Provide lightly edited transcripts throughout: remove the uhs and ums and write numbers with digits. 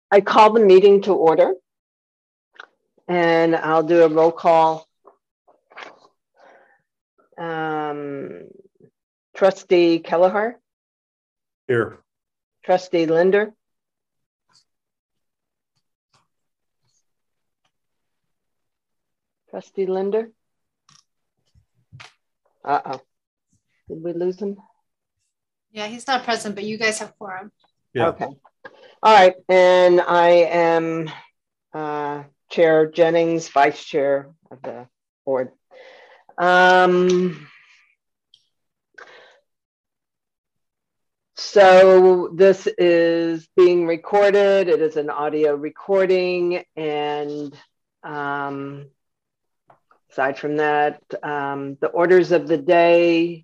I call the meeting to order, and I'll do a roll call. Trustee Kelleher. Here. Trustee Linder. Trustee Linder. Uh-oh. Did we lose him? Yeah, he's not present, but you guys have quorum. Yeah. Okay. All right. And I am Chair Jennings, Vice Chair of the board. So this is being recorded. It is an audio recording. And aside from that, the orders of the day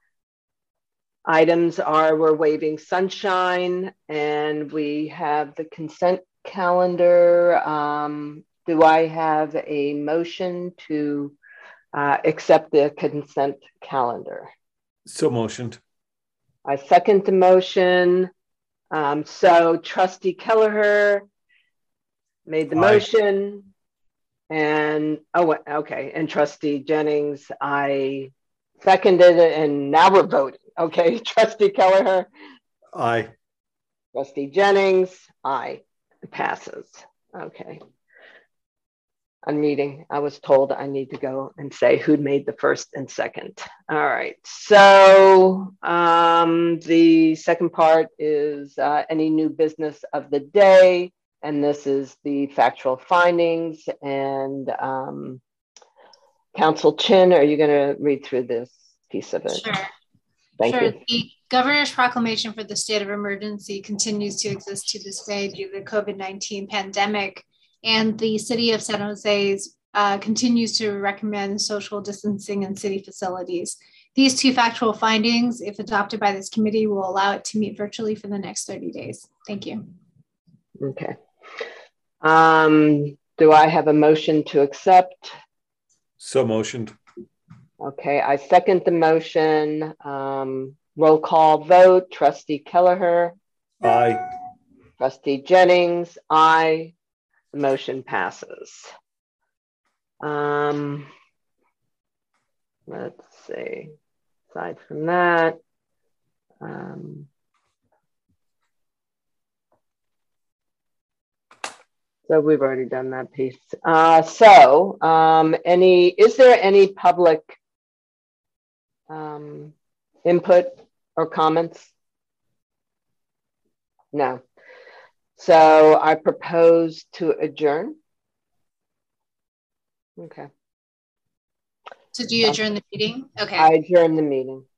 items are we're waiving sunshine, and we have the consent calendar. Do I have a motion to accept the consent calendar? So motioned. I second the motion. So Trustee Kelleher made the motion, and okay, and Trustee Jennings, I seconded it, and now we're voting. Okay, Trustee Kelleher. Aye. Trustee Jennings, aye. It passes. Okay. I'm meeting. I was told I need to go and say who made the first and second. All right. So the second part is any new business of the day. And this is the factual findings. And Council Chin, are you going to read through this piece of it? Sure. Thank you. The governor's proclamation for the state of emergency continues to exist to this day due to the COVID-19 pandemic. And the city of San Jose continues to recommend social distancing in city facilities. These two factual findings, if adopted by this committee, will allow it to meet virtually for the next 30 days. Thank you. Okay. Do I have a motion to accept? So motioned. Okay, I second the motion. Roll call vote. Trustee Kelleher. Aye. Trustee Jennings, aye. The motion passes. Let's see. Aside from that, so we've already done that piece. Is there any public input or comments? No. So I propose to adjourn. Okay. So do you adjourn the meeting? Okay. I adjourn the meeting.